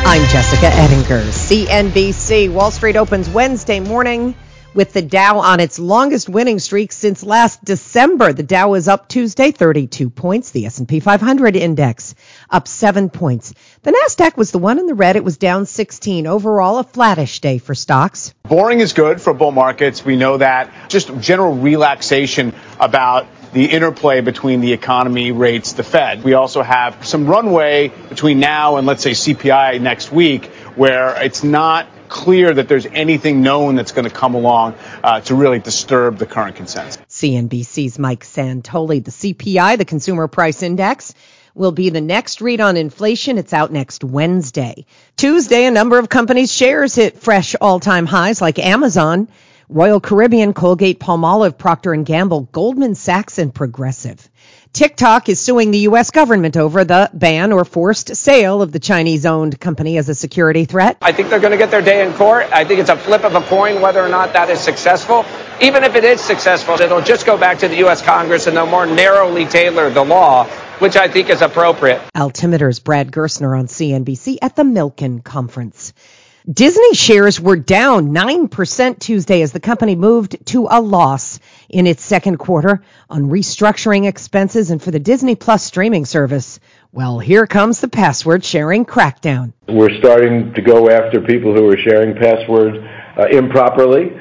I'm Jessica Ettinger, CNBC. Wall Street opens Wednesday morning with the Dow on its longest winning streak since last December. The Dow is up Tuesday 32 points. The S&P 500 index up 7 points. The Nasdaq was the one in the red. It was down 16. Overall, a flattish day for stocks. Boring is good for bull markets. We know that. Just general relaxation about the interplay between the economy, rates, the Fed. We also have some runway between now and, let's say, CPI next week, where it's not clear that there's anything known that's going to come along to really disturb the current consensus. CNBC's Mike Santoli. The CPI, the Consumer Price Index, will be the next read on inflation. It's out next Wednesday. Tuesday, a number of companies' shares hit fresh all-time highs like Amazon, Royal Caribbean, Colgate-Palmolive, Procter & Gamble, Goldman Sachs, and Progressive. TikTok is suing the U.S. government over the ban or forced sale of the Chinese-owned company as a security threat. I think they're going to get their day in court. I think it's a flip of a coin whether or not that is successful. Even if it is successful, it'll just go back to the U.S. Congress and they'll more narrowly tailor the law, which I think is appropriate. Altimeter's Brad Gerstner on CNBC at the Milken Conference. Disney shares were down 9% Tuesday as the company moved to a loss in its second quarter on restructuring expenses and for the Disney Plus streaming service. Well, here comes the password sharing crackdown. We're starting to go after people who are sharing passwords improperly,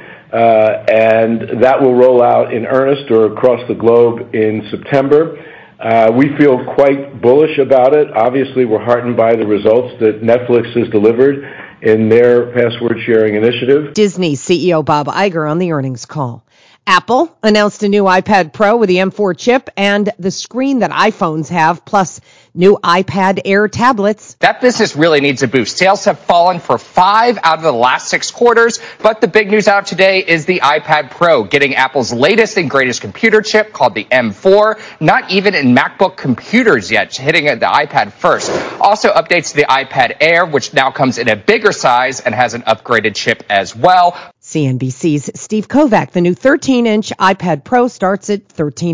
and that will roll out in earnest or across the globe in September. We feel quite bullish about it. Obviously, we're heartened by the results that Netflix has delivered in their password sharing initiative. Disney CEO Bob Iger on the earnings call. Apple announced a new iPad Pro with the M4 chip and the screen that iPhones have, plus new iPad Air tablets. That business really needs a boost. Sales have fallen for 5 out of the last 6 quarters, but the big news out today is the iPad Pro getting Apple's latest and greatest computer chip called the M4. Not even in MacBook computers yet, hitting the iPad first. Also updates to the iPad Air, which now comes in a bigger size and has an upgraded chip as well. CNBC's Steve Kovac, the new 13-inch iPad Pro starts at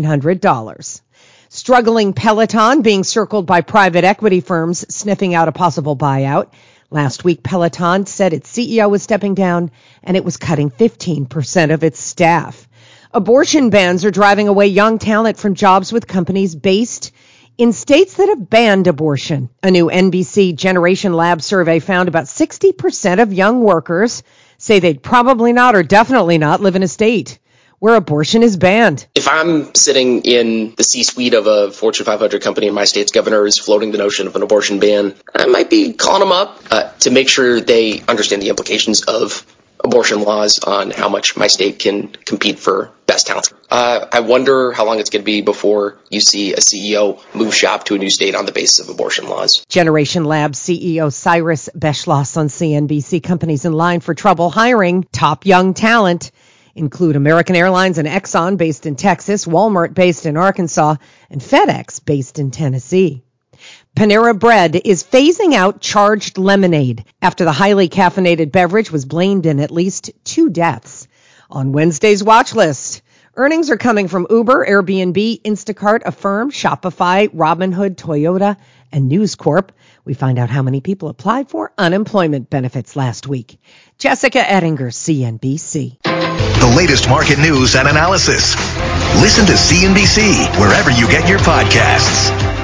$1,300. Struggling Peloton being circled by private equity firms sniffing out a possible buyout. Last week, Peloton said its CEO was stepping down and it was cutting 15% of its staff. Abortion bans are driving away young talent from jobs with companies based in states that have banned abortion. A new NBC Generation Lab survey found about 60% of young workers say they'd probably not or definitely not live in a state where abortion is banned. If I'm sitting in the C-suite of a Fortune 500 company and my state's governor is floating the notion of an abortion ban, I might be calling them up to make sure they understand the implications of abortion laws on how much my state can compete for best talent. I wonder how long it's going to be before you see a CEO move shop to a new state on the basis of abortion laws. Generation Labs CEO Cyrus Beschloss on CNBC. Companies in line for trouble hiring top young talent include American Airlines and Exxon based in Texas, Walmart based in Arkansas, and FedEx based in Tennessee. Panera Bread is phasing out charged lemonade after the highly caffeinated beverage was blamed in at least 2 deaths. On Wednesday's watch list, earnings are coming from Uber, Airbnb, Instacart, Affirm, Shopify, Robinhood, Toyota, and News Corp. We find out how many people applied for unemployment benefits last week. Jessica Ettinger, CNBC. The latest market news and analysis. Listen to CNBC wherever you get your podcasts.